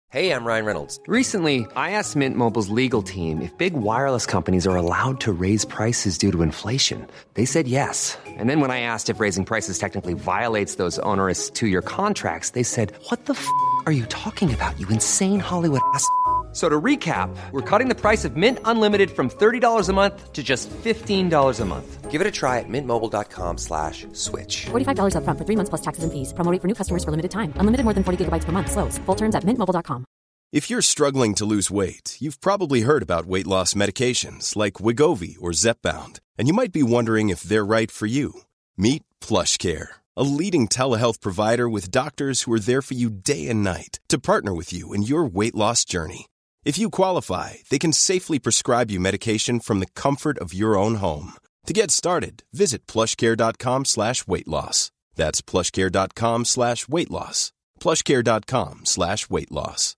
Hey, I'm Ryan Reynolds. Recently, I asked Mint Mobile's legal team if big wireless companies are allowed to raise prices due to inflation. They said yes. And then when I asked if raising prices technically violates those onerous two-year contracts, they said, "What the f*** are you talking about, you insane Hollywood ass?" So to recap, we're cutting the price of Mint Unlimited from $30 a month to just $15 a month. Give it a try at mintmobile.com/switch. $45 up front for 3 months plus taxes and fees. Promo rate for new customers for limited time. Unlimited more than 40 gigabytes per month. Slows full terms at mintmobile.com. If you're struggling to lose weight, you've probably heard about weight loss medications like Wegovy or Zepbound, and you might be wondering if they're right for you. Meet PlushCare, a leading telehealth provider with doctors who are there for you day and night to partner with you in your weight loss journey. If you qualify, they can safely prescribe you medication from the comfort of your own home. To get started, visit plushcare.com/weightloss. That's plushcare.com/weightloss. plushcare.com/weightloss.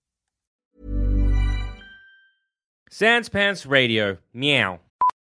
Sans Pants Radio. Meow.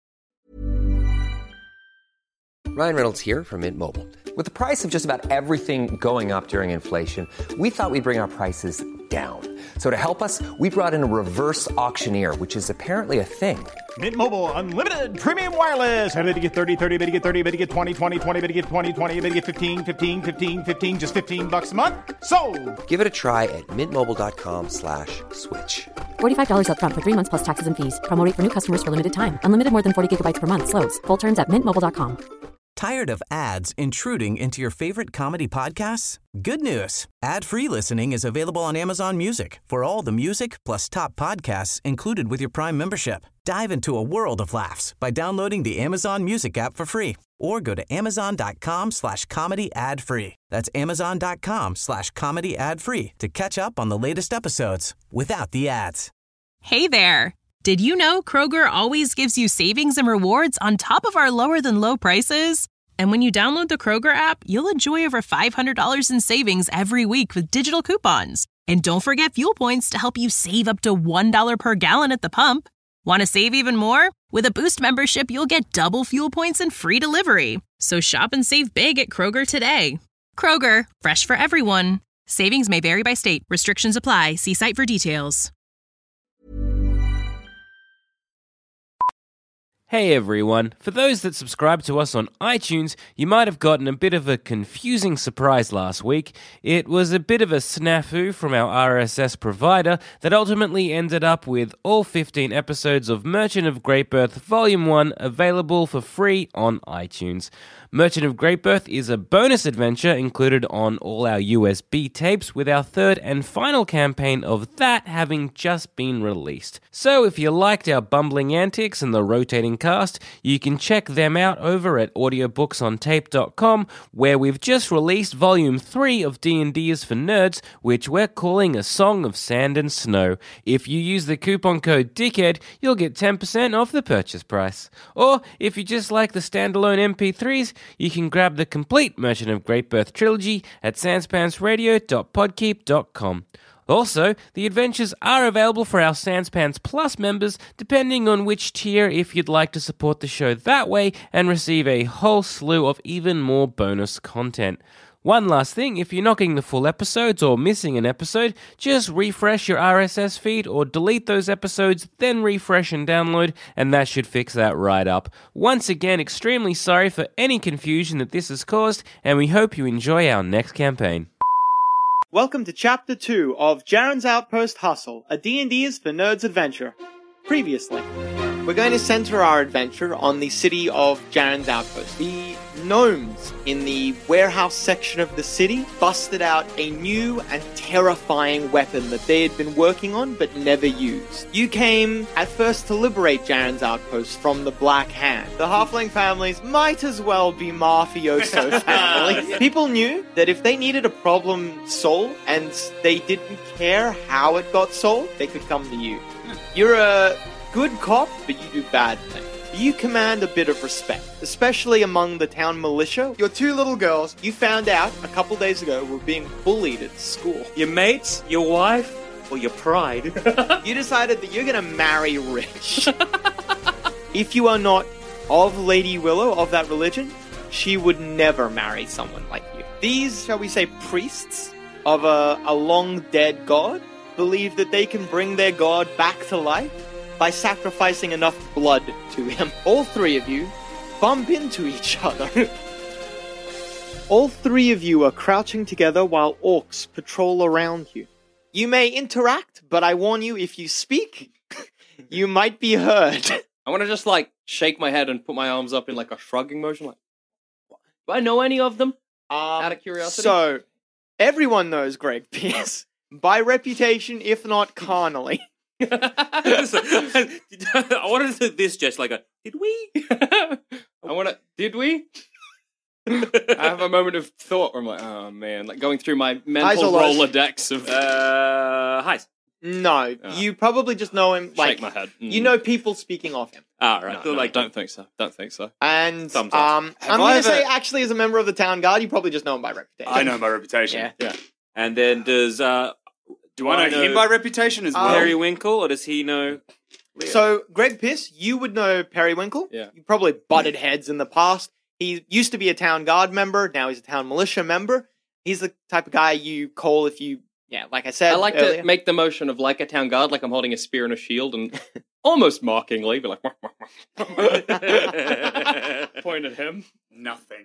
Ryan Reynolds here from Mint Mobile. With the price of just about everything going up during inflation, we thought we'd bring our prices down. So to help us, we brought in a reverse auctioneer, which is apparently a thing. Mint Mobile Unlimited Premium Wireless. How to get 30, 30, bit to get 30, bit to get 20, 20, 20, bit to get 20, 20, bit to get 15, 15, 15, 15, just $15 a month? Sold! Give it a try at mintmobile.com/switch. $45 up front for 3 months plus taxes and fees. Promo rate for new customers for limited time. Unlimited more than 40 gigabytes per month. Slows full terms at mintmobile.com. Tired of ads intruding into your favorite comedy podcasts? Good news. Ad-free listening is available on Amazon Music for all the music plus top podcasts included with your Prime membership. Dive into a world of laughs by downloading the Amazon Music app for free or go to amazon.com/comedy ad-free. That's amazon.com/comedy ad-free to catch up on the latest episodes without the ads. Hey there. Did you know Kroger always gives you savings and rewards on top of our lower-than-low prices? And when you download the Kroger app, you'll enjoy over $500 in savings every week with digital coupons. And don't forget fuel points to help you save up to $1 per gallon at the pump. Want to save even more? With a Boost membership, you'll get double fuel points and free delivery. So shop and save big at Kroger today. Kroger, fresh for everyone. Savings may vary by state. Restrictions apply. See site for details. Hey everyone, for those that subscribe to us on iTunes, you might have gotten a bit of a confusing surprise last week. It was a bit of a snafu from our RSS provider that ultimately ended up with all 15 episodes of Merchant of Greatbirth Volume 1 available for free on iTunes. Merchant of Greatbirth is a bonus adventure included on all our USB tapes, with our third and final campaign of that having just been released. So if you liked our bumbling antics and the rotating cast, you can check them out over at audiobooksontape.com, where we've just released Volume 3 of D&D is for Nerds, which we're calling A Song of Sand and Snow. If you use the coupon code DICKHEAD, you'll get 10% off the purchase price. Or if you just like the standalone MP3s, you can grab the complete Merchant of Greatbirth trilogy at sanspantsradio.podkeep.com. Also, the adventures are available for our Sanspants Plus members, depending on which tier, if you'd like to support the show that way and receive a whole slew of even more bonus content. One last thing, if you're not getting the full episodes or missing an episode, just refresh your RSS feed or delete those episodes, then refresh and download, and that should fix that right up. Once again, extremely sorry for any confusion that this has caused, and we hope you enjoy our next campaign. Welcome to Chapter 2 of Jaren's Outpost Hustle, a D&D is for Nerds adventure. Previously, we're going to center our adventure on the city of Jaren's Outpost. The gnomes in the warehouse section of the city busted out a new and terrifying weapon that they had been working on but never used. You came at first to liberate Jaren's Outpost from the Black Hand. The halfling families might as well be mafioso families. People knew that if they needed a problem solved and they didn't care how it got solved, they could come to you. You're a good cop, but you do bad things. You command a bit of respect, especially among the town militia. Your two little girls, you found out a couple days ago, were being bullied at school. Your mates, your wife, or your pride. You decided that you're going to marry rich. If you are not of Lady Willow, of that religion, she would never marry someone like you. These, shall we say, priests of a long-dead god, believe that they can bring their god back to life by sacrificing enough blood to him. All three of you bump into each other. All three of you are crouching together while orcs patrol around you. You may interact, but I warn you, if you speak, you might be heard. I want to just, shake my head and put my arms up in, a shrugging motion. Do I know any of them? Out of curiosity? So, everyone knows Greg Pierce. By reputation, if not carnally. I wanted to do this just like a, did we? Did we? I have a moment of thought where I'm like, oh man, going through my mental Rolodex of... Highs. No, you probably just know him, shake my head. You know people speaking of him. Right. No, don't think so. Don't think so. And, I'm going to say, actually, as a member of the town guard, you probably just know him by reputation. I know him by reputation. Yeah. And then does, do I know him by reputation as well? Periwinkle, or does he know Leo? So, Greg Pierce, you would know Periwinkle. Yeah. You probably butted heads in the past. He used to be a town guard member. Now he's a town militia member. He's the type of guy you call if you, like I said I like earlier. to make the motion of like a town guard, like I'm holding a spear and a shield, and almost mockingly be like, point at him. Nothing.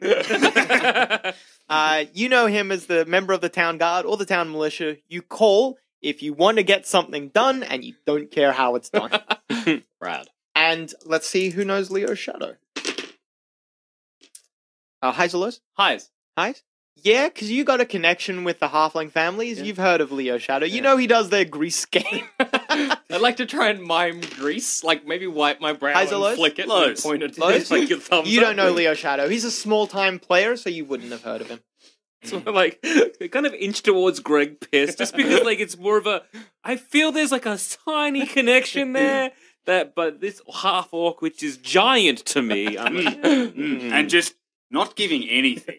You know him as the member of the town guard or the town militia you call if you want to get something done and you don't care how it's done. Rad. And let's see who knows Leo's shadow. Highs or lows? Highs. Highs? Yeah, because you got a connection with the halfling families. Yeah. You've heard of Leo Shadow. You know he does their grease game. I'd like to try and mime grease, maybe wipe my brow Highs or and lows? flick it Lows. and point it Lows? like your thumbs You up. don't know Leo Shadow. He's a small-time player, so you wouldn't have heard of him. So they kind of inch towards Greg Pierce just because it's more of a, I feel there's a tiny connection there. But this half orc, which is giant to me, I'm and just not giving anything.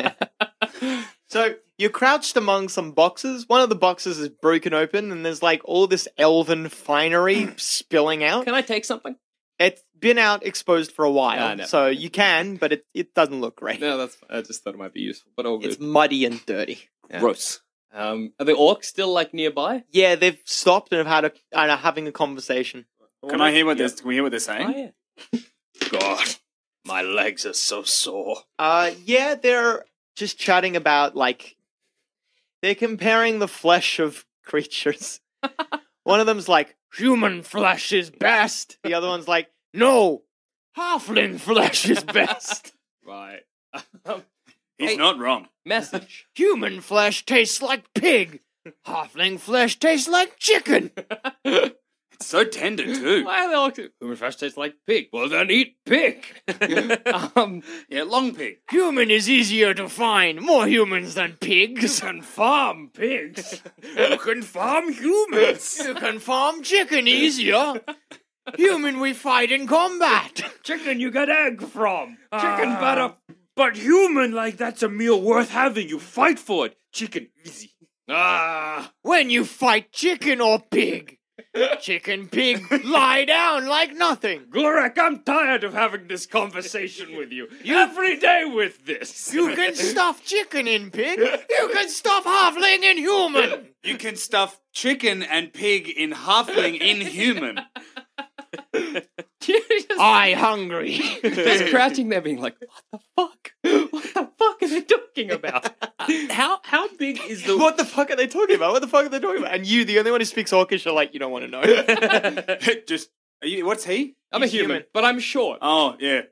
So you're crouched among some boxes. One of the boxes is broken open, and there's all this elven finery spilling out. Can I take something? It's been out exposed for a while, no. so you can, but it doesn't look great. No, that's. I just thought it might be useful, but all good. It's muddy and dirty. Yeah. gross. Are the orcs still nearby? Yeah, they've stopped and have are having a conversation. Can I hear what Can we hear what they're saying? Oh, yeah. God, my legs are so sore. Yeah, they're just chatting about they're comparing the flesh of creatures. One of them's like, human flesh is best. The other one's like, no, halfling flesh is best. Right. He's not wrong. Message. Human flesh tastes like pig. Halfling flesh tastes like chicken. It's so tender too. Why are they all... Human flesh tastes like pig. Well, then eat pig. Yeah, long pig. Human is easier to find. More humans than pigs. You can farm pigs. You can farm humans. You can farm chicken easier. Human we fight in combat. Chicken you get egg from. Chicken better. But human, that's a meal worth having. You fight for it. Chicken, easy. When you fight chicken or pig. Chicken, pig, lie down like nothing. Glorek, I'm tired of having this conversation with you. Every day with this. You can stuff chicken in pig. You can stuff halfling in human. You can stuff chicken and pig in halfling in human. I hungry. Just crouching there being like, what the fuck? What the fuck are they talking about? How big is the... What the fuck are they talking about? What the fuck are they talking about? And you, the only one who speaks Orcish, are you don't want to know. What's he? I'm a human, but I'm short. Oh, yeah.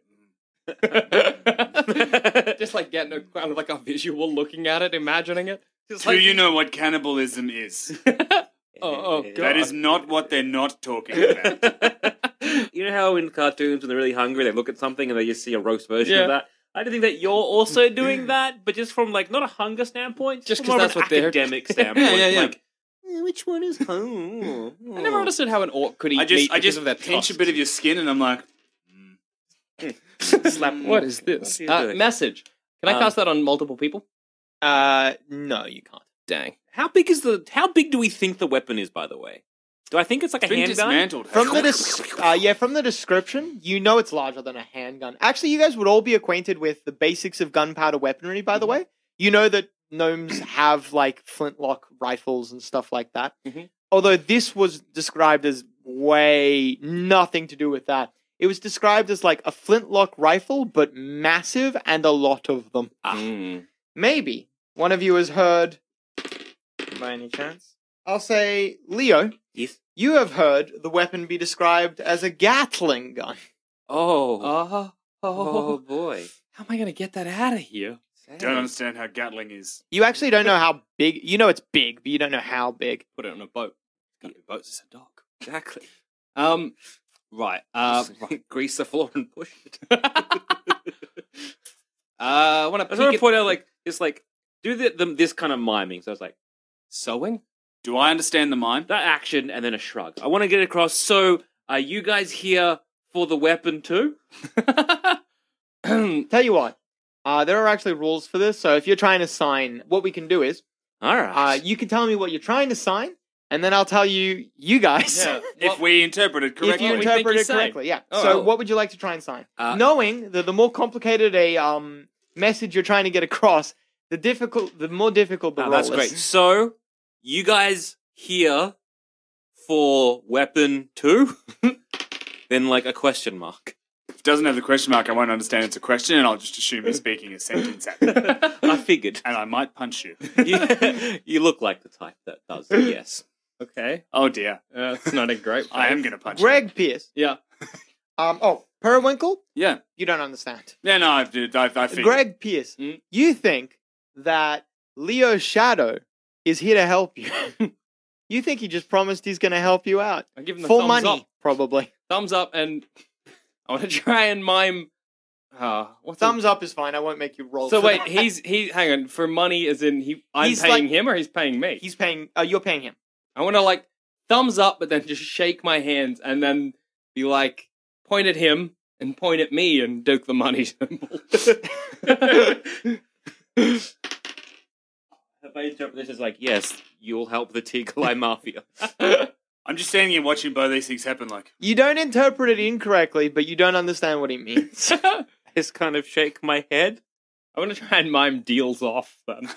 Just getting a kind of a visual, looking at it, imagining it. Just Do you know what cannibalism is? Oh, God. That is not what they're not talking about. You know how in cartoons when they're really hungry, they look at something and they just see a roast version Yeah. of that? I don't think that you're also doing that, but just from not a hunger standpoint, Just from more 'cause of that's an what they're... academic standpoint. Yeah. Which one is home? I never understood how an orc could eat meat I because just of their pinch tusks. a bit of your skin and I'm like, Slap. What is this? What are you doing? Message. Can I cast that on multiple people? No, you can't. Dang. How big do we think the weapon is, by the way? Do I think it's like a been handgun? dismantled. From the description, you know it's larger than a handgun. Actually, you guys would all be acquainted with the basics of gunpowder weaponry, by the way. You know that gnomes have flintlock rifles and stuff like that. although this was described as way nothing to do with that. It was described as like a flintlock rifle, but massive and a lot of them. Maybe one of you has heard, by any chance. I'll say, Leo. Yes. You have heard the weapon be described as a Gatling gun. Oh boy. How am I going to get that out of here? Don't understand how Gatling is. You actually don't know how big. You know it's big, but you don't know how big. Put it on a boat. It's got to be boats. It's a dog. Exactly. Right. Grease the floor and push it. I want I just want to point out, like, it's like, do this kind of miming. So it's like, sewing? Do I understand the mime? that action and then a shrug. I want to get across. So, are you guys here for the weapon too? Tell you what, there are actually rules for this. So if you're trying to sign, what we can do is, All right. you can tell me what you're trying to sign, and then I'll tell you guys. Yeah. If we interpret it correctly. If you we think interpret you it say. correctly, yeah. Oh, So well. what would you like to try and sign? Uh, Knowing that the more complicated a message you're trying to get across, the more difficult the role that's is. great. So, you guys here for weapon 2? Then, like, a question mark. If it doesn't have the question mark, I won't understand it's a question, and I'll just assume you're speaking a sentence at me. I figured. And I might punch you. You look like the type that does it, yes. Okay. Oh dear. That's not a great I am going to punch Greg Pierce. Yeah. Periwinkle? you. Yeah. You don't understand. Yeah, no, I figured. Greg Pierce, you think that Leo's shadow is here to help you. You think he just promised he's going to help you out. I give him the For thumbs money, up. probably. Thumbs up, and I want to try and mime. Thumbs up is fine. I won't make you roll. So for wait, that. he's hang on, for money as in I'm He's paying like- him or he's paying me? He's paying. You're paying him. I want to like thumbs up, but then just shake my hands and then be like, point at him and point at me and Duke the money symbol. If I interpret this as like, yes, you'll help the Tigray Mafia. I'm just standing here watching both these things happen like... You don't interpret it incorrectly, but you don't understand what he means. Just kind of shake my head. I want to try and mime deals off then.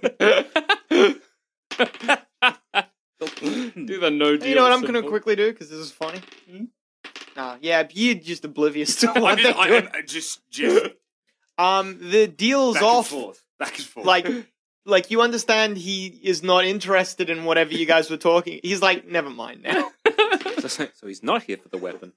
Do the no deal. You know what I'm going to symbol. quickly do, because this is funny? Yeah, you're just oblivious to I'm what they're doing. just The deal's back off. back and forth. Like you understand he is not interested in whatever you guys were talking. He's like, never mind now. So he's not here for the weapon.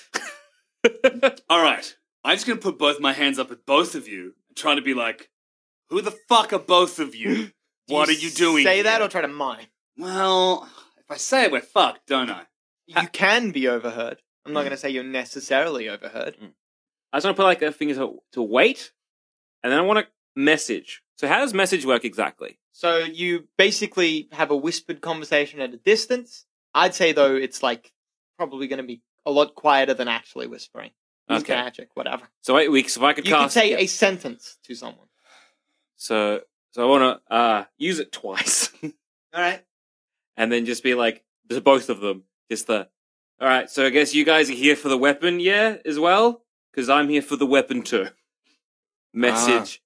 All right. I'm just going to put both my hands up at both of you and try to be like, who the fuck are both of you? What are you doing Say here? that or try to mime? Well, if I say it, we're fucked, don't I? You can be overheard. I'm not going to say you're necessarily overheard. I just want to put like a finger to wait, and then I want a message. So how does message work exactly? So you basically have a whispered conversation at a distance. I'd say, though, it's like probably going to be a lot quieter than actually whispering. It's Okay. magic, whatever. So 8 weeks, if I could You could cast... say a sentence to someone. So I want to use it twice. All right. And then just be like, there's both of them. All right, so I guess you guys are here for the weapon, yeah, as well? Because I'm here for the weapon too. Message.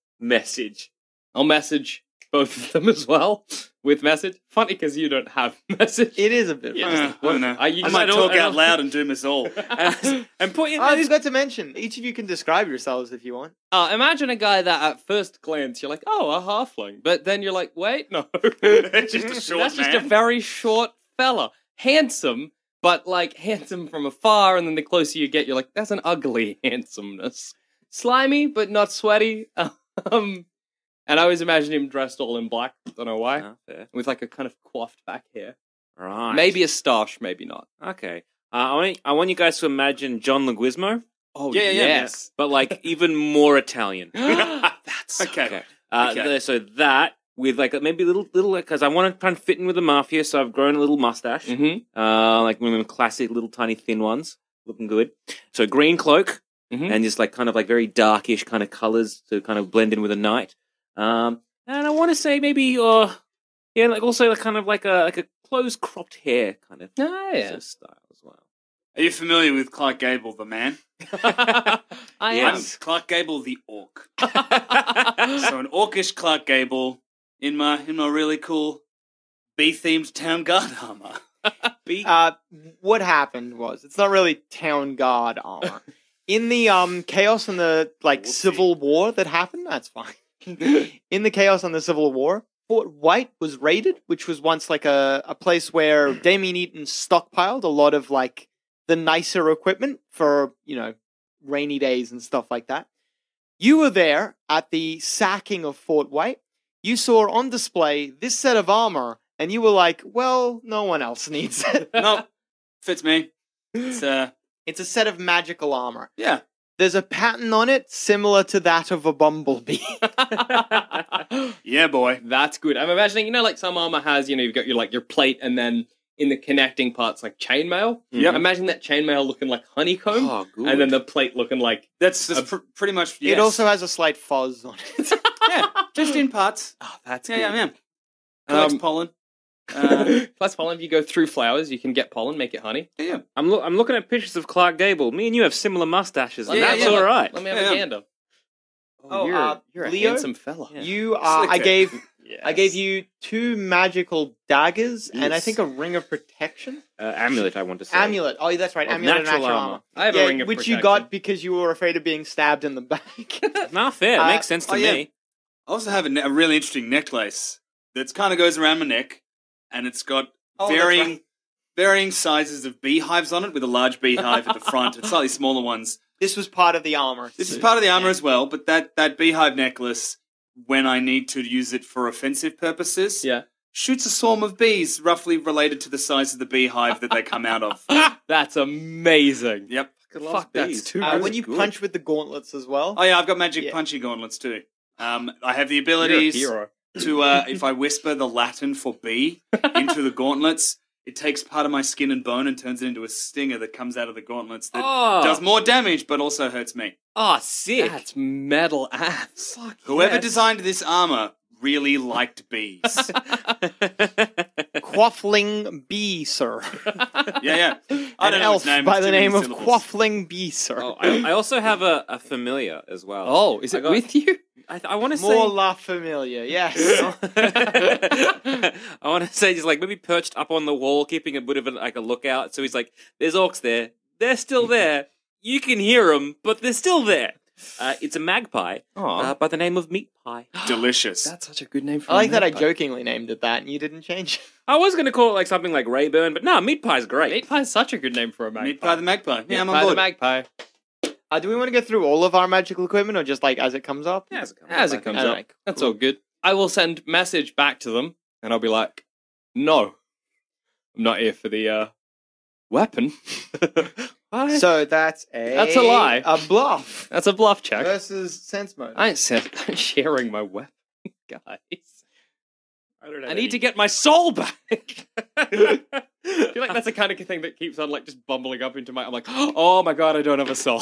I'll message both of them as well with message. Funny because you don't have message. It is a bit funny. I don't know. I might don't- talk out loud and doom us all. And put in I forgot to mention, each of you can describe yourselves if you want. Imagine a guy that at first glance you're like, oh, a halfling. But then you're like, wait, no. It's just a short That's man. just a very short fella. Handsome, but like handsome from afar. And then the closer you get, you're like, that's an ugly handsomeness. Slimy, but not sweaty. And I always imagine him dressed all in black. Don't know why. Oh, fair. With like a kind of coiffed back hair. Right. Maybe a stash, maybe not. Okay. I want you guys to imagine John Leguizamo, Oh, Yeah, yes. but like even more Italian. That's Okay. Okay. So that with like maybe little because I want to try and fit in with the mafia, so I've grown a little mustache. Mm-hmm. Like one of them classic little tiny thin ones, looking good. So green cloak Mhm. and just like kind of like very darkish kind of colors to kind of blend in with the night. And I want to say maybe like also like kind of like a close cropped hair kind of Oh, yeah. sort of style as well. Are you familiar with Clark Gable, the man? I am. I'm Clark Gable, the orc. So an orcish Clark Gable in my really cool bee-themed town guard armor. What happened was, it's not really town guard armor. In the chaos and the civil war that happened, that's fine. In the chaos and the Civil War, Fort White was raided, which was once like a place where Damien Eaton stockpiled a lot of like the nicer equipment for, rainy days and stuff like that. You were there at the sacking of Fort White. You saw on display this set of armor, and you were like, well, no one else needs it. No, fits me. It's a set of magical armor. Yeah. There's a pattern on it similar to that of a bumblebee. Yeah, boy. That's good. I'm imagining, like some armor has, you've got your plate and then in the connecting parts like chainmail. Yep. Imagine that chainmail looking like honeycomb. Oh, good. And then the plate looking like... That's pretty much, yes. It also has a slight fuzz on it. Yeah, just in parts. Oh, that's Yeah, good. yeah. Collects pollen. Plus pollen, if you go through flowers, you can get pollen, make it honey. Yeah. I'm looking at pictures of Clark Gable. Me and you have similar mustaches, and Yeah, that's yeah. all right. Let me have a gander. You're a Leo? handsome fella. Yeah. You I gave you 2 magical daggers and I Yes. think a ring of protection. Amulet, I want to say. Amulet. Oh, that's right. Of Amulet and natural natural armor. armor. I have a ring of which you protection. got because you were afraid of being stabbed in the back. Nah, fair. It makes sense to yeah. me. I also have a really interesting necklace that kind of goes around my neck, and it's got Oh, that's right. varying sizes of beehives on it, with a large beehive at the front and slightly smaller ones. This was part of the armor. This is part of the armor as well, but that beehive necklace, when I need to use it for offensive purposes, shoots a swarm of bees roughly related to the size of the beehive that they come out of. That's amazing. Yep. Fuck, that's too when you punch with the gauntlets as well. Oh yeah, I've got magic punchy gauntlets too. I have the You're a abilities hero. to, if I whisper the Latin for bee into the gauntlets, it takes part of my skin and bone and turns it into a stinger that comes out of the gauntlets that does more damage but also hurts me. Oh, sick. That's metal ass. Whoever designed this armor really liked bees. Quaffling Bee, sir. Yeah. I An don't know elf his name. by it's the too many name of syllables. Quaffling Bee, sir. Oh, I also have a familiar as well. Oh, is it with you? I want to say More La Familia, yes. I want to say just like maybe perched up on the wall, keeping a bit of a lookout. So he's like, "There's orcs there. They're still there. You can hear them, but they're still there." It's a magpie by the name of Meat Pie. Delicious. That's such a good name for I like that I magpie. jokingly named it that and you didn't change. I was going to call it like something like Rayburn, but no, Meat Pie's great. Meat pie's such a good name for a magpie. Meat pie the magpie. Yeah, I'm Meat on pie the board. magpie. Do we want to go through all of our magical equipment or just like as it comes up? Yeah, as it comes As up, it comes I up. think. That's all good. I will send message back to them, and I'll be like, "No, I'm not here for the weapon." What? So that's That's a lie. A bluff. That's a bluff check. Versus sense mode. I ain't sharing my weapon, guys. I I need to get my soul back. I feel like that's the kind of thing that keeps on like just bumbling up into my. I'm like, oh my god, I don't have a soul.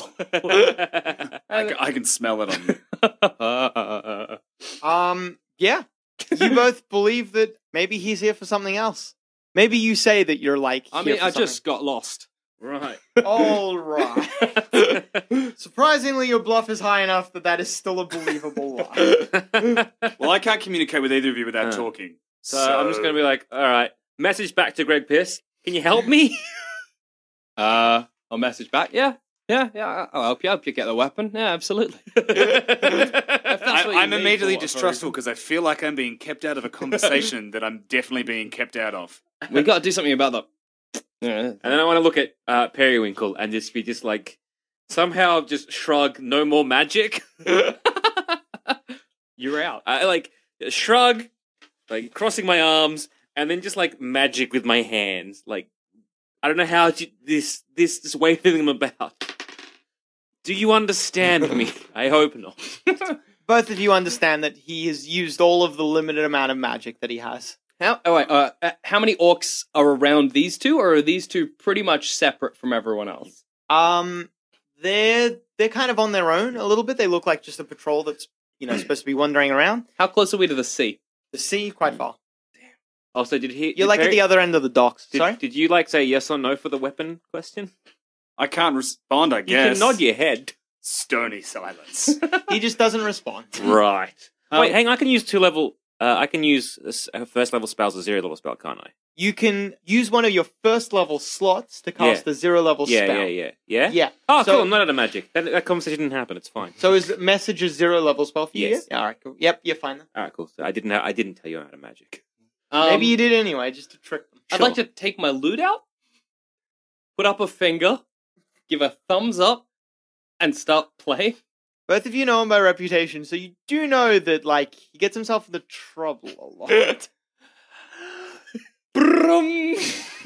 I can smell it on you. Yeah. You both believe that maybe he's here for something else. Maybe you say that you're like. I here mean, for I just got lost. Right. something. All right. Surprisingly, your bluff is high enough that is still a believable lie. Well, I can't communicate with either of you without talking. So I'm just going to be like, all right, message back to Greg Pierce. Can you help me? I'll message back. Yeah. I'll help you. Help you get the weapon. Yeah, absolutely. I'm immediately distrustful because I feel like I'm being kept out of a conversation that I'm definitely being kept out of. We got to do something about that. And then I want to look at Periwinkle and just be just like, somehow just shrug, no more magic. You're out. I like shrug, like crossing my arms, and then just like magic with my hands. Like, I don't know how this way feeling I'm about. Do you understand me? I hope not. Both of you understand that he has used all of the limited amount of magic that he has. How many orcs are around these two, or are these two pretty much separate from everyone else? They're kind of on their own a little bit. They look like just a patrol that's supposed to be wandering around. How close are we to the sea? The sea, quite far. Also, did he? You're like at the other end of the docks. Sorry? Did you like say yes or no for the weapon question? I can't respond, I You guess. can nod your head. Stony silence. He just doesn't respond. Right. Wait, hang on. I can use 2-level I can use a first level spell as a 0 level spell, can't I? You can use one of your first level slots to cast a 0 level spell. Yeah? Yeah. Oh, So- cool. I'm not out of magic. That conversation didn't happen. It's fine. So is message a 0 level spell for you? Yes. Yeah, all right, cool. Yep, you're fine then. All right, cool. So I didn't tell you I'm out of magic. Maybe you did anyway, just to trick them. I'd like to take my loot out, put up a finger, give a thumbs up, and start playing. Both of you know him by reputation, so you do know that, like, he gets himself into trouble a lot. Brum.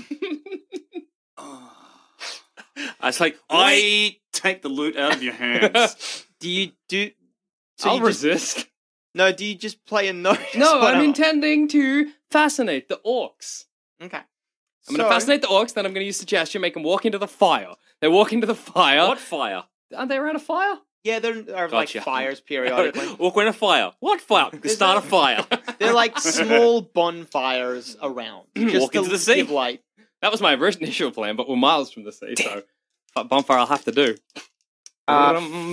I was like, I take the loot out of your hands. Do you do... I'll you just- resist. No, do you just play a notice? No, I'm whatever? intending to fascinate the orcs. Okay. I'm going to fascinate the orcs, then I'm going to use suggestion, make them walk into the fire. They walk into the fire. what fire? Aren't they around a fire? Yeah, there are, like, Gotcha. fires periodically. Walk in a fire. What fire? Start a fire. They're like small bonfires around. Just Walk to into the sea. give light. That was my initial plan, but we're miles from the sea, so bonfire I'll have to do. All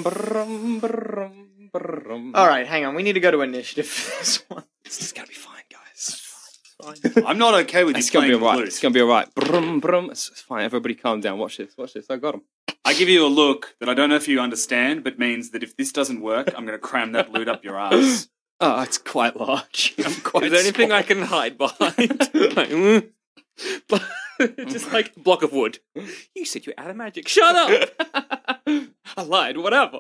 right, hang on. We need to go to initiative for this one. This is going to be fine, guys. I'm not okay with you It's going to playing be alright. loot. It's going to be alright. Brum, brum. It's fine. Everybody calm down. Watch this. Watch this. I got him. I give you a look that I don't know if you understand, but means that if this doesn't work, I'm going to cram that loot up your ass. Oh, it's quite large. I'm quite Is there anything small. I can hide behind? Just like a block of wood. You said you're out of magic. Shut up! I lied. Whatever.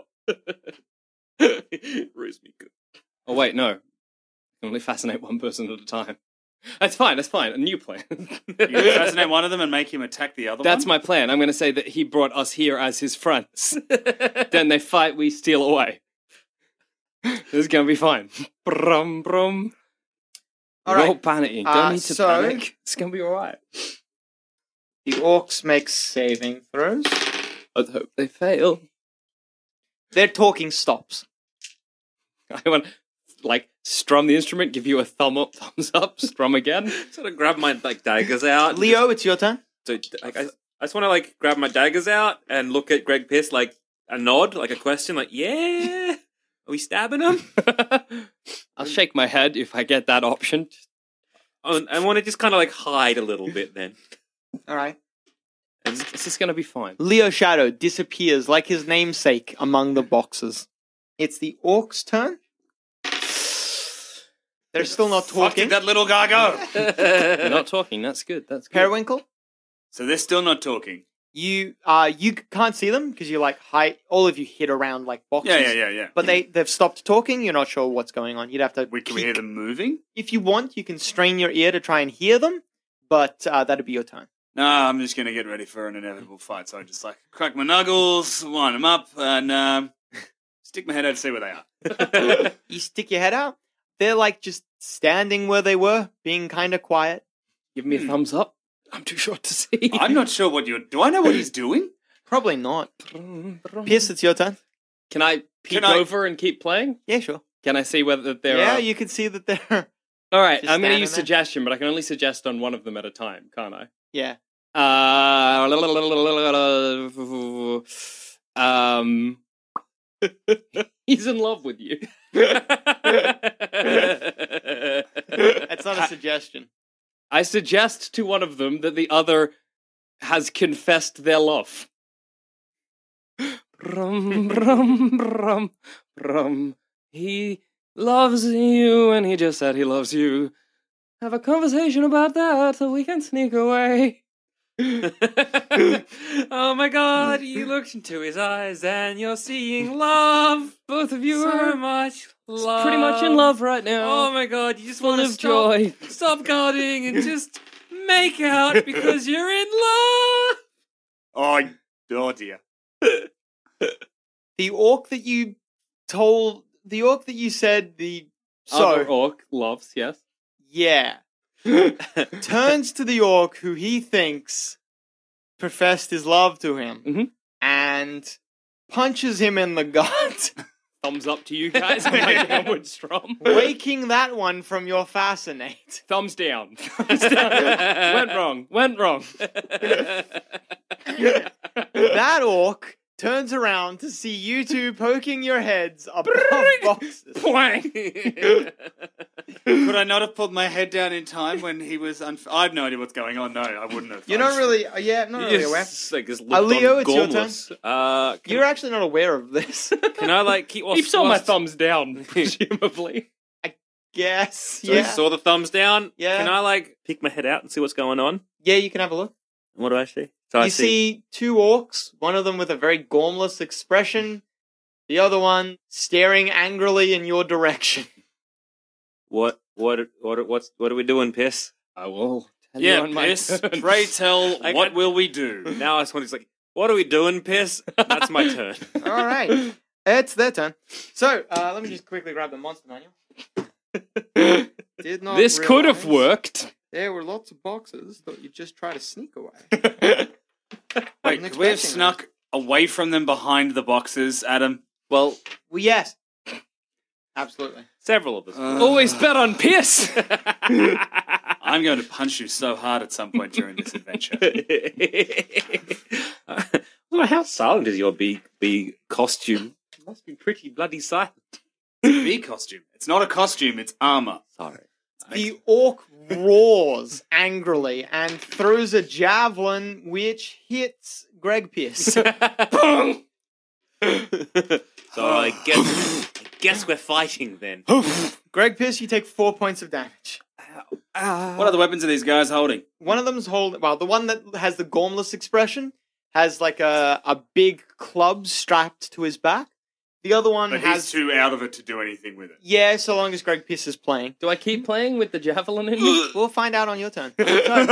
Ruse me good. Oh, wait, no. I can only fascinate one person at a time. That's fine. That's fine. A new plan. You can fascinate one of them and make him attack the other That's one? my plan. I'm going to say that he brought us here as his friends. Then they fight, we steal away. This is going to be fine. Brum, brum. All We're right. all panicking. Don't need to so- panic. It's going to be all right. The orcs make saving throws. I hope they fail. Their talking stops. I want like strum the instrument, give you a thumbs up, strum again. Sort of grab my daggers out. Leo, it's your turn. So I just want to grab my daggers out and look at Greg Pierce like a nod, like a question, like yeah, are we stabbing him? I'll shake my head if I get that option. I want to just kind of hide a little bit then. All right. It's just going to be fine. Leo Shadow disappears like his namesake among the boxes. It's the orcs' turn. They're still not Fuck talking. did that little guy go? They're not talking. That's good. That's good. Periwinkle, So they're still not talking. you can't see them because you hide. All of you hid around boxes. Yeah. But they've stopped talking. You're not sure what's going on. You'd have to. Can we hear them moving? If you want, you can strain your ear to try and hear them, but that'd be your turn. No, I'm just going to get ready for an inevitable fight. So I just crack my knuckles, wind them up, and stick my head out to see where they are. You stick your head out. They're just standing where they were, being kind of quiet. Give me a thumbs up. I'm too short to see. I'm not sure what you're... Do I know what he's doing? Probably not. Pierce, it's your turn. Can I peek over and keep playing? Yeah, sure. Can I see whether they're... Yeah, you can see that they're... All right, just I'm going to standing use there. suggestion, but I can only suggest on one of them at a time, can't I? Yeah. He's in love with you. That's not a suggestion. I suggest to one of them that the other has confessed their love. Brum, brum, brum, brum. He loves you, and he just said he loves you. Have a conversation about that so we can sneak away. Oh my god, you looked into his eyes and you're seeing love. Both of you So are much love. pretty much in love right now. Oh my god, you just Full want to of joy. stop guarding and just make out because you're in love. Oh dear. The orc that you said Other orc loves, yes. Yeah. Turns to the orc who he thinks professed his love to him and punches him in the gut. Thumbs up to you guys. I'm like downward strum. Waking that one from your fascinate. Thumbs down. Thumbs down. Went wrong. That orc turns around to see you two poking your heads above boxes. Could I not have pulled my head down in time when he was... I have no idea what's going on. No, I wouldn't have. You're not really... not really aware. Leo, it's your turn. You're actually not aware of this. Can I, keep... You saw my thumbs down, presumably. Yes, So you saw the thumbs down? Yeah. Can I, peek my head out and see what's going on? Yeah, you can have a look. What do I see? So you see 2 orcs, one of them with a very gormless expression, the other one staring angrily in your direction. What are we doing, Piss? I will tell Yeah, you on my Piss, turn. pray tell, what will we do? Now I just want to like, what are we doing, Piss? That's my turn. All right. It's their turn. So, let me just quickly grab the monster manual. Did not This could have realize worked. There were lots of boxes that you just try to sneak away. Wait, could we have snuck away from them behind the boxes, Adam? Well, yes. Absolutely. Several of us. Always bet on Pierce. I'm going to punch you so hard at some point during this adventure. Well, how silent is your bee costume? It must be pretty bloody silent. It's a bee costume. It's not a costume, it's armor. Sorry. The orc roars angrily and throws a javelin which hits Greg Pierce. So I guess we're fighting then. Greg Pierce, you take 4 points of damage. What other weapons are these guys holding? One of them's holding... Well, the one that has the gormless expression has like a big club strapped to his back. The other one But has... he's too out of it to do anything with it. Yeah, so long as Greg Pierce is playing. Do I keep playing with the javelin in me? We'll find out on your turn. The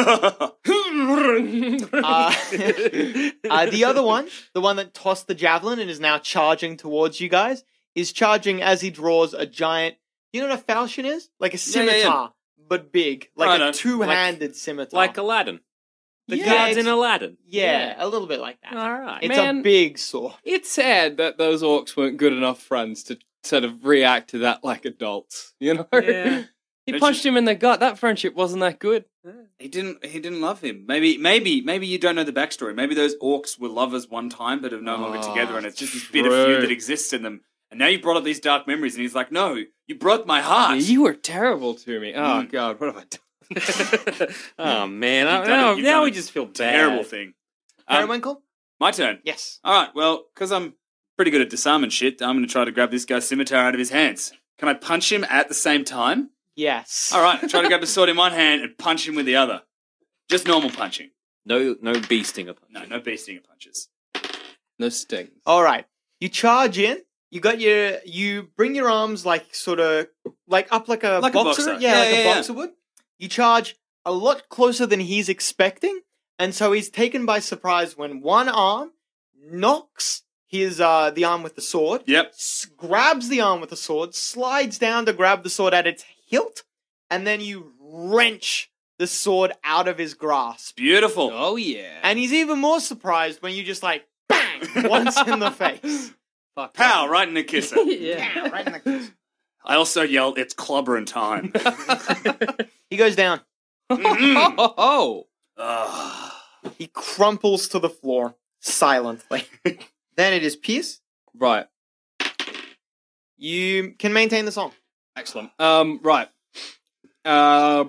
other one, the one that tossed the javelin and is now charging towards you guys, is charging as he draws a giant... You know what a falchion is? Like a scimitar, but big. Like a two-handed scimitar. Like Aladdin. The Yeah, guards it's- in Aladdin. Yeah, a little bit like that. All right. It's Man. a big sword. It's sad that those orcs weren't good enough friends to sort of react to that like adults. You know? Yeah. He punched him in the gut. That friendship wasn't that good. He didn't love him. Maybe you don't know the backstory. Maybe those orcs were lovers one time but are no longer together, and it's just this bit of feud that exists in them. And now you brought up these dark memories, and he's like, "No, you broke my heart. You were terrible to me. Oh God, what have I done?" Oh man! You've Now done we a just feel bad. Terrible thing. Periwinkle? My turn. Yes. All right. Well, because I'm pretty good at disarming shit, I'm going to try to grab this guy's scimitar out of his hands. Can I punch him at the same time? Yes. All right. Try to grab the sword in one hand and punch him with the other. Just normal punching. No bee stinger punch. No bee stinger punches. No stings. All right. You charge in. You bring your arms like sort of like up like a Like a boxer. boxer. Yeah, like Yeah, a yeah. boxer would. You charge a lot closer than he's expecting, and so he's taken by surprise when one arm knocks his the arm with the sword. Yep. Grabs the arm with the sword, slides down to grab the sword at its hilt, and then you wrench the sword out of his grasp. Beautiful. Oh yeah. And he's even more surprised when you just like bang once in the face. Fuck. Pow! Right in the kisser. Yeah. Right in the face. I also yelled, "It's clobbering time." He goes down. Oh. He crumples to the floor silently. Then it is Pierce. Right. You can maintain the song. Excellent. Right. I'll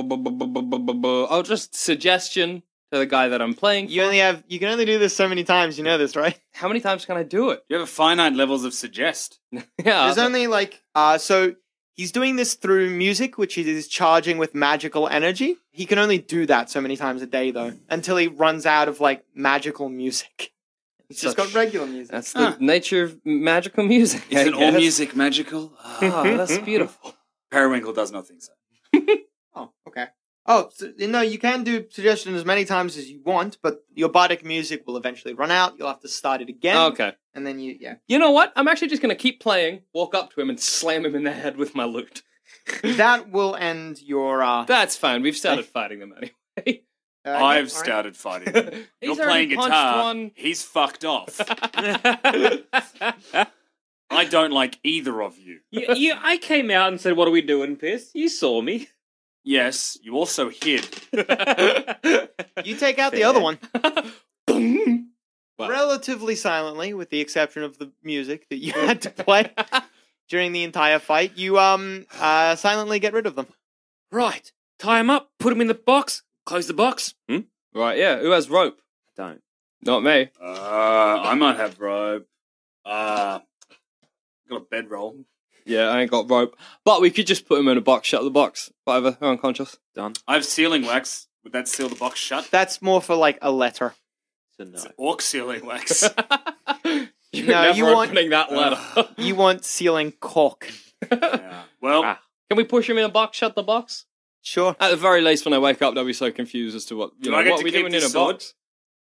just suggestion to the guy that I'm playing. You can only do this so many times. You know this, right? How many times can I do it? You have a finite levels of suggest. Yeah. There's only like so he's doing this through music, which is charging with magical energy. He can only do that so many times a day, though, until he runs out of like magical music. He's just got regular music. That's the nature of magical music. Isn't I all guess. music magical? Oh, that's beautiful. Periwinkle does not think so. Oh, okay. Oh, so, no, you can do suggestion as many times as you want, but your bardic music will eventually run out. You'll have to start it again. Okay. And then yeah. You know what? I'm actually just going to keep playing, walk up to him, and slam him in the head with my lute. That will end your... That's fine. We've started fighting them anyway. I've started fighting. You're He's playing already punched guitar. one. He's fucked off. I don't like either of you. I came out and said, "What are we doing, Piss?" You saw me. Yes, you also hid. You take out the other one. relatively silently, with the exception of the music that you had to play during the entire fight. You silently get rid of them. Right. Tie him up, put him in the box, close the box. Right, yeah. Who has rope? Don't. Not me. I might have rope. Got a bedroll. Yeah, I ain't got rope. But we could just put him in a box, shut the box. Whatever, they're unconscious. Done. I have sealing wax. Would that seal the box shut? That's more for like a letter. So no. It's orc sealing wax. You're No, never you want- opening that letter. You want sealing cork. Yeah. Well, Can we push him in a box, shut the box? Sure. At the very least, when I wake up, they'll be so confused as to what, do I get what to are we keep doing in this a sword? box?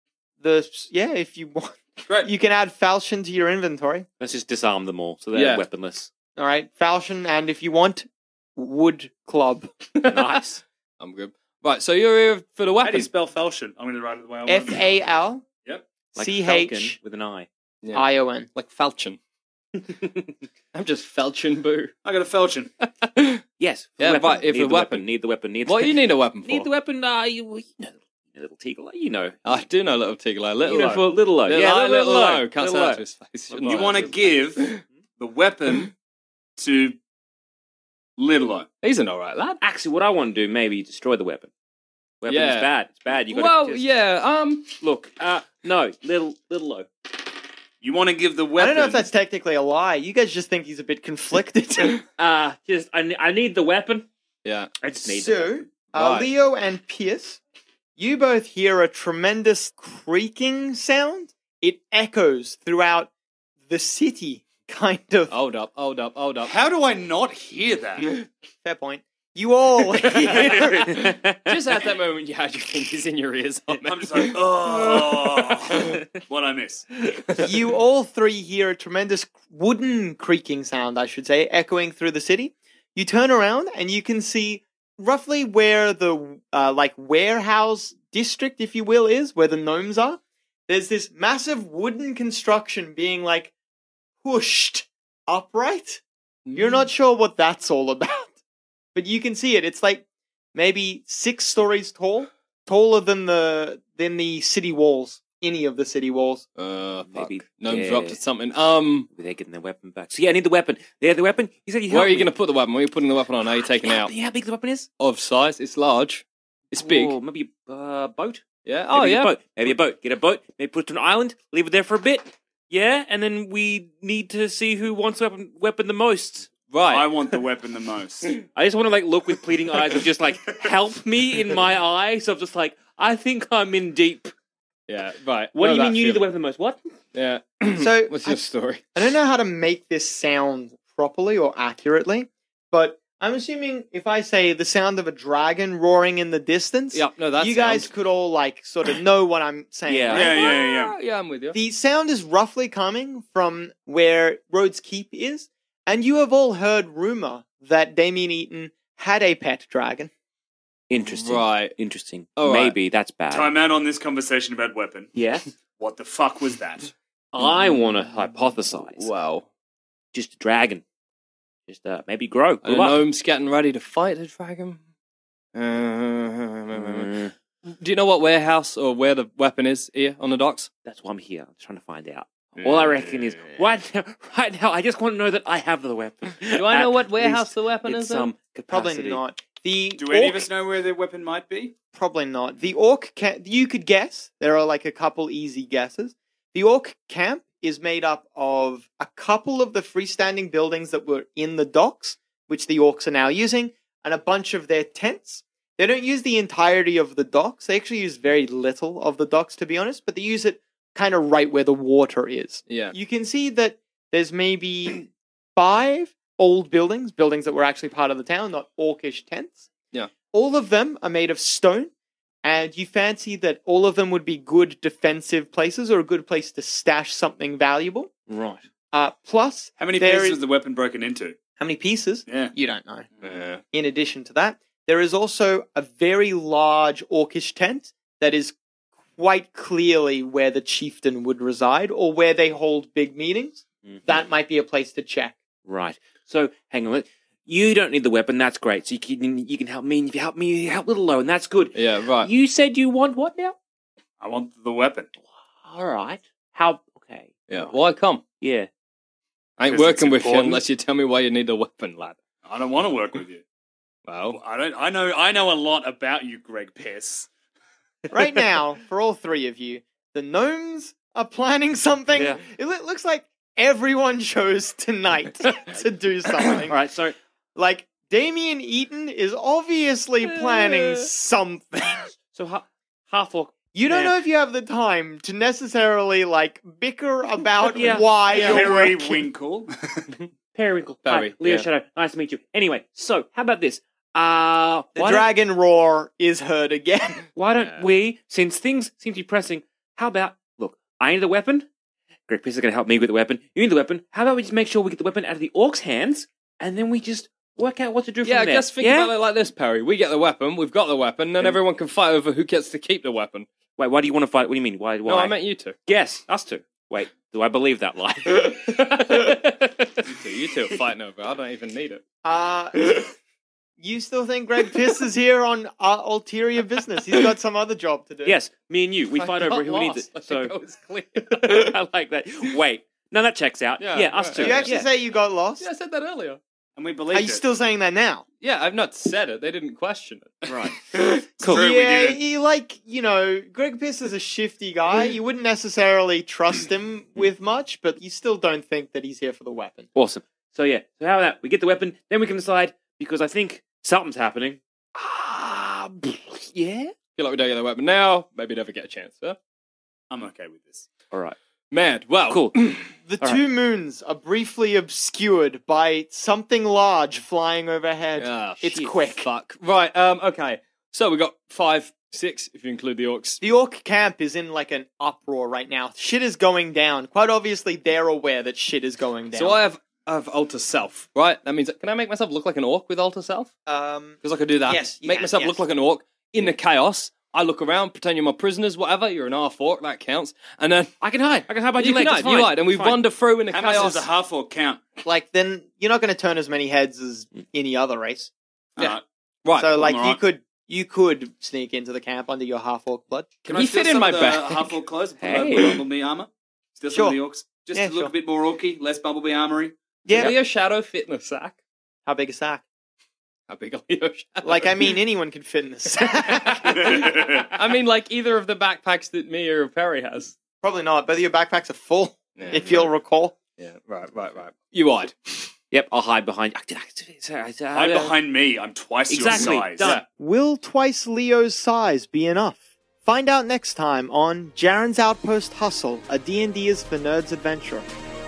If you want. Great. You can add falchion to your inventory. Let's just disarm them all so they're Yeah. weaponless. All right, falchion, and if you want, wood club. Nice. I'm good. Right, so you're here for the How do weapon. you spell falchion? I'm going to write it the way I want it. FAL Yep. Like Falcon CH with an I. Yeah. ION. Like falchion. I'm just felching, boo. I got a falchion. Yes. Yeah, weapon. but if need a the weapon- Need the weapon. Need What do you need a weapon for? Need the weapon. You know, little Teagle. You know. I do know Little Tigler. Little You know, Low. for little low. Little Yeah, Low, little low. Can't say Little that low. to his face. Little You low. want to give the weapon to Little-O. He's an alright lad. Actually, what I want to do, maybe destroy the weapon. Weapon is Yeah. bad. It's bad. You got Well, just... yeah, Look, no, little low. You want to give the I weapon... don't know if that's technically a lie. You guys just think he's a bit conflicted. I need the weapon. yeah. I just need the So, weapon. Right. Leo and Pierce, you both hear a tremendous creaking sound. It echoes throughout the city, kind of. Hold up. How do I not hear that? Fair point. You all hear Just at that moment, you had your fingers in your ears. On I'm just like, oh, what I miss? you all three hear a tremendous wooden creaking sound, I should say, echoing through the city. You turn around and you can see roughly where the warehouse district, if you will, is, where the gnomes are. There's this massive wooden construction being pushed upright. You're not sure what that's all about, but you can see it. It's maybe 6 stories tall, taller than the city walls. Any of the city walls. Maybe, Gnome yeah. dropped something. Maybe they're getting their weapon back. So yeah, I need the weapon. They have the weapon. You said you. Where are you going to put the weapon? Where are you putting the weapon on? How are you taking it out? Yeah, how big the weapon is? Of size. It's large. It's big. Oh, maybe a boat. Yeah. Oh, Maybe yeah. A boat. Maybe a boat. Get a boat. Maybe put it to an island. Leave it there for a bit. Yeah, and then we need to see who wants the weapon the most. Right. I want the weapon the most. I just want to look with pleading eyes of just help me in my eyes of just I think I'm in deep. Yeah, right. What do you Know mean that you need the feeling. weapon the most? What? Yeah. So What's your story? I don't know how to make this sound properly or accurately, but I'm assuming if I say the sound of a dragon roaring in the distance, Yeah, no, that you guys sound. could all sort of know what I'm saying. Yeah. right? Yeah. Yeah, I'm with you. The sound is roughly coming from where Rhodes Keep is, and you have all heard rumor that Damien Eaton had a pet dragon. Interesting. Right. Interesting. All right. Maybe that's bad. Time out on this conversation about weapon. Yes. What the fuck was that? I want to hypothesize. Wow. Just a dragon. Just maybe grow. And the Grow up. gnome's getting ready to fight the dragon. Mm, Do you know what warehouse or where the weapon is here on the docks? that's why I'm here. I'm trying to find out. All I reckon is right now. I just want to know that I have the weapon. Do I know At what warehouse least the weapon in is in? some Probably capacity. not. The Do any of orc- us know where the weapon might be? Probably not. The orc camp, you could guess. There are a couple easy guesses. The orc camp is made up of a couple of the freestanding buildings that were in the docks, which the orcs are now using, and a bunch of their tents. They don't use the entirety of the docks. They actually use very little of the docks, to be honest, but they use it kind of right where the water is. Yeah. You can see that there's maybe 5 old buildings that were actually part of the town, not orcish tents. Yeah. All of them are made of stone, and you fancy that all of them would be good defensive places or a good place to stash something valuable. Right. Plus, How many there pieces is- was the weapon broken into? how many pieces? Yeah. You don't know. Yeah. In addition to that, there is also a very large orcish tent that is quite clearly where the chieftain would reside or where they hold big meetings. Mhm. That might be a place to check. Right. So hang on. You don't need the weapon. That's great. So you can help me. And if you help me, you help Little Low, and that's good. Yeah, right. You said you want what now? I want the weapon. All right. How? Okay. Yeah. Why come? Yeah. I ain't Because working it's with you important. unless you tell me why you need a weapon, lad. I don't want to work with you. Well, I know a lot about you, Greg Pierce. Right now, for all three of you, the gnomes are planning something. Yeah. It looks like everyone chose tonight to do something. All right. So Like, Damien Eaton is obviously planning something. so half orc. You don't Yeah. know if you have the time to necessarily, like, bicker about Yeah. why you're Harry working. Winkle. Periwinkle. Barry, Hi, Leo yeah. Shadow. Nice to meet you. Anyway, so how about this? The Why dragon roar is heard again. Why don't we, since things seem to be pressing, how about, look, I need the weapon. Greg Pierce is going to help me with the weapon. You need the weapon. How about we just make sure we get the weapon out of the orc's hands, and then we just work out what to do from yeah, I there. guess think about it like this, Perry. We get the weapon, we've got the weapon, then everyone can fight over who gets to keep the weapon. Wait, why do you want to fight? What do you mean? Why? No, I meant you two. Yes, us two. Wait, do I believe that lie? You two are fighting over. I don't even need it. You still think Greg Pierce is here on ulterior business? He's got some other job to do. Yes, me and you. We fight over who needs it. I So think I was clear. I like that. Wait, no, that checks out. Yeah, us right. two. Did you actually say you got lost? Yeah, I said that earlier. And we Are believe you still saying that now? Yeah, I've not said it. They didn't question it. Right. Cool. True, we Yeah, didn't. Greg Pierce is a shifty guy. You wouldn't necessarily trust him with much, but you still don't think that he's here for the weapon. Awesome. So yeah, so how about that? We get the weapon, then we can decide, because I think something's happening. Yeah? Feel like we don't get the weapon now. Maybe never get a chance, huh? I'm okay with this. All right. Mad. Well, Cool. The All two moons are briefly obscured by something large flying overhead. Ah, It's shit, quick. Fuck. Right. Okay. So we got 5, 6, if you include the orcs. The orc camp is in like an uproar right now. Shit is going down. Quite obviously, they're aware that shit is going down. So I have alter self, right? That means can I make myself look like an orc with alter self? Because I could do that. Yes, you Make can, myself yes. look like an orc in the chaos. I look around, pretend you're my prisoners, whatever. You're an half orc, that counts. And then I can hide. How about you you can legs? hide, you hide, and we wander through in the How much chaos. does a half orc count? like, then you're not going to turn as many heads as any other race. Yeah. Right. So, like, alright. you could sneak into the camp under your half orc blood. Can I he steal fit in some my of the bag? half orc clothes and put Hey. over Bumblebee armor? Steal some of the Sure. orcs? Just Yeah, to look sure. a bit more orky, less Bumblebee armory. Yeah. Leo Shadow fit in the sack. How big a sack? How big are Leo Shadow? Like, I mean, anyone can fit in the sack. I mean, like either of the backpacks that me or Perry has. Probably not. Both of your backpacks are full, Yeah, if you'll recall. Yeah, right. You hide. Yep, I'll hide behind. Hide behind me. I'm twice Exactly. your size. Done. Will twice Leo's size be enough? Find out next time on Jaren's Outpost Hustle, a D&D is for Nerds adventure.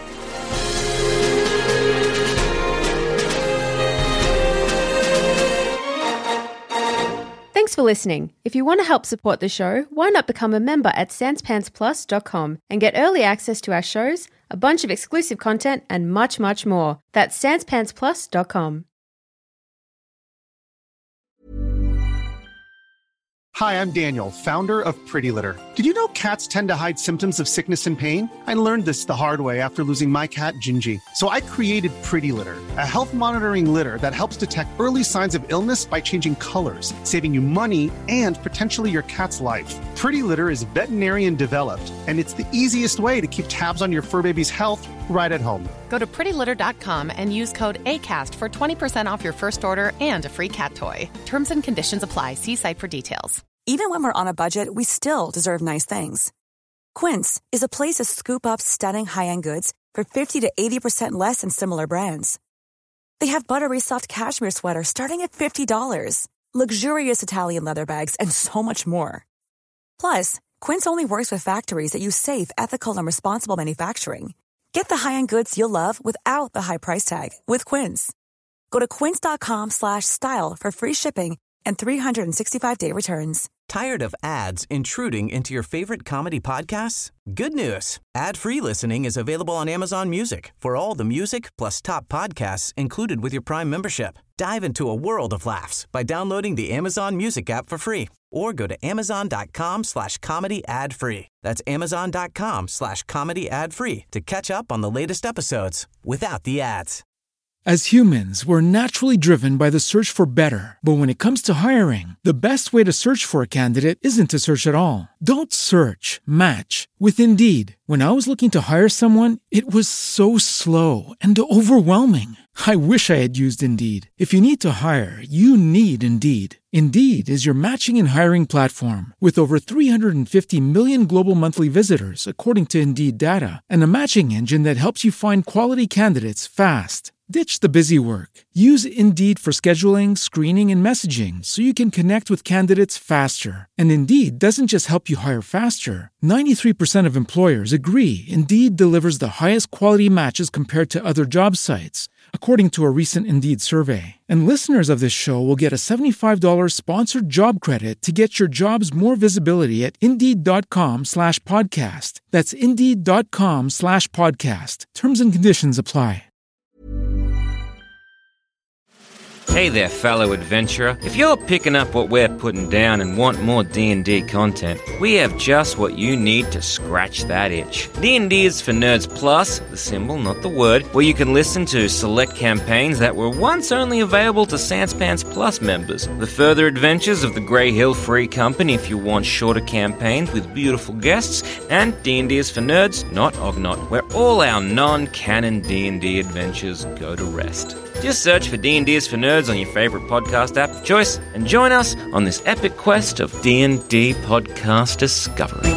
Thanks for listening. If you want to help support the show, why not become a member at sanspantsplus.com and get early access to our shows, a bunch of exclusive content, and much, much more. That's sanspantsplus.com. Hi, I'm Daniel, founder of Pretty Litter. Did you know cats tend to hide symptoms of sickness and pain? I learned this the hard way after losing my cat, Gingy. So I created Pretty Litter, a health monitoring litter that helps detect early signs of illness by changing colors, saving you money and potentially your cat's life. Pretty Litter is veterinarian developed, and it's the easiest way to keep tabs on your fur baby's health right at home. Go to prettylitter.com and use code ACAST for 20% off your first order and a free cat toy. Terms and conditions apply. See site for details. Even when we're on a budget, we still deserve nice things. Quince is a place to scoop up stunning high-end goods for 50 to 80% less than similar brands. They have buttery soft cashmere sweaters starting at $50, luxurious Italian leather bags, and so much more. Plus, Quince only works with factories that use safe, ethical, and responsible manufacturing. Get the high-end goods you'll love without the high price tag with Quince. Go to quince.com/style for free shipping and 365-day returns. Tired of ads intruding into your favorite comedy podcasts? Good news. Ad-free listening is available on Amazon Music for all the music plus top podcasts included with your Prime membership. Dive into a world of laughs by downloading the Amazon Music app for free or go to amazon.com/comedy ad-free. That's amazon.com/comedy ad-free to catch up on the latest episodes without the ads. As humans, we're naturally driven by the search for better. But when it comes to hiring, the best way to search for a candidate isn't to search at all. Don't search, match with Indeed. When I was looking to hire someone, it was so slow and overwhelming. I wish I had used Indeed. If you need to hire, you need Indeed. Indeed is your matching and hiring platform with over 350 million global monthly visitors, according to Indeed data, and a matching engine that helps you find quality candidates fast. Ditch the busy work. Use Indeed for scheduling, screening, and messaging so you can connect with candidates faster. And Indeed doesn't just help you hire faster. 93% of employers agree Indeed delivers the highest quality matches compared to other job sites, according to a recent Indeed survey. And listeners of this show will get a $75 sponsored job credit to get your jobs more visibility at Indeed.com/podcast. That's Indeed.com/podcast. Terms and conditions apply. Hey there, fellow adventurer. If you're picking up what we're putting down and want more D&D content, we have just what you need to scratch that itch. D&D is for Nerds Plus, the symbol, not the word, where you can listen to select campaigns that were once only available to Sanspants Plus members. The further adventures of the Grey Hill Free Company if you want shorter campaigns with beautiful guests, and D&D is for Nerds, not Ognot, where all our non-canon D&D adventures go to rest. Just search for D&D is for Nerds on your favorite podcast app of choice and join us on this epic quest of D&D podcast discovery.